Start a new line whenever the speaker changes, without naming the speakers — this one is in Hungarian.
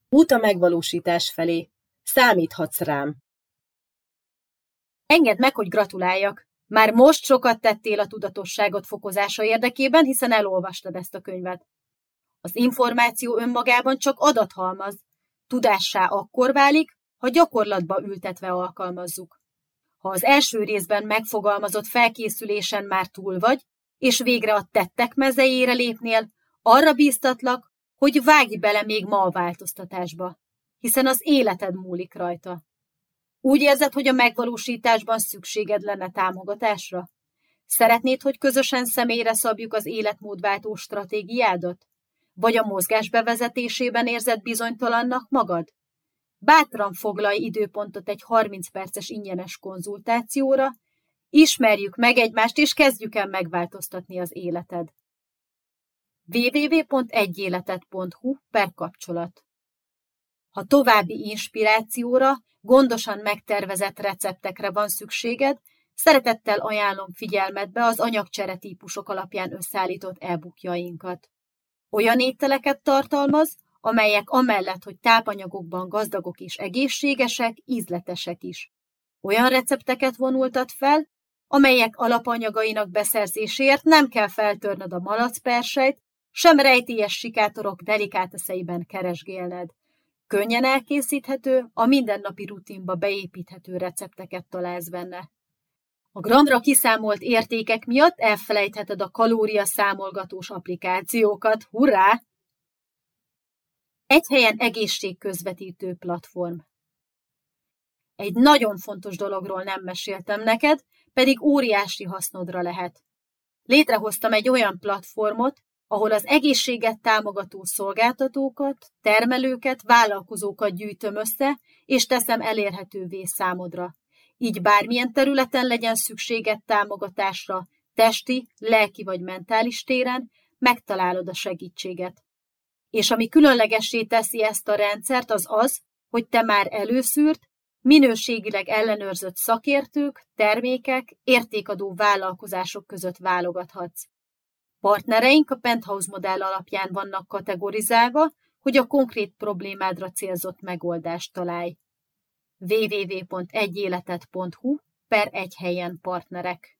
Út a megvalósítás felé. Számíthatsz rám.
Engedd meg, hogy gratuláljak. Már most sokat tettél a tudatosságot fokozása érdekében, hiszen elolvastad ezt a könyvet. Az információ önmagában csak adathalmaz. Tudássá akkor válik, ha gyakorlatba ültetve alkalmazzuk. Ha az első részben megfogalmazott felkészülésen már túl vagy, és végre a tettek mezejére lépnél, arra bíztatlak, hogy vágj bele még ma a változtatásba, hiszen az életed múlik rajta. Úgy érzed, hogy a megvalósításban szükséged lenne támogatásra? Szeretnéd, hogy közösen személyre szabjuk az életmódváltó stratégiádat? Vagy a mozgás bevezetésében érzed bizonytalannak magad? Bátran foglalj időpontot egy 30 perces ingyenes konzultációra, ismerjük meg egymást, és kezdjük el megváltoztatni az életed. www.egyéleted.hu/kapcsolat. Ha további inspirációra, gondosan megtervezett receptekre van szükséged, szeretettel ajánlom figyelmetbe az anyagcsere típusok alapján összeállított e-bookjainkat. Olyan ételeket tartalmaz, amelyek amellett, hogy tápanyagokban gazdagok és egészségesek, ízletesek is. Olyan recepteket vonultat fel, amelyek alapanyagainak beszerzéséért nem kell feltörnöd a malacperselyt, sem rejtélyes sikátorok delikáteszeiben keresgélned. Könnyen elkészíthető, a mindennapi rutinba beépíthető recepteket találsz benne. A gramra kiszámolt értékek miatt elfelejtheted a kalóriaszámolgatós applikációkat. Hurrá! Egy helyen egészségközvetítő platform. Egy nagyon fontos dologról nem meséltem neked, pedig óriási hasznodra lehet. Létrehoztam egy olyan platformot, ahol az egészséget támogató szolgáltatókat, termelőket, vállalkozókat gyűjtöm össze, és teszem elérhetővé számodra. Így bármilyen területen legyen szükséged támogatásra, testi, lelki vagy mentális téren, megtalálod a segítséget. És ami különlegessé teszi ezt a rendszert, az az, hogy te már előszűrt, minőségileg ellenőrzött szakértők, termékek, értékadó vállalkozások között válogathatsz. Partnereink a Penthouse modell alapján vannak kategorizálva, hogy a konkrét problémádra célzott megoldást találj. www.egyéleted.hu/egyhelyen partnerek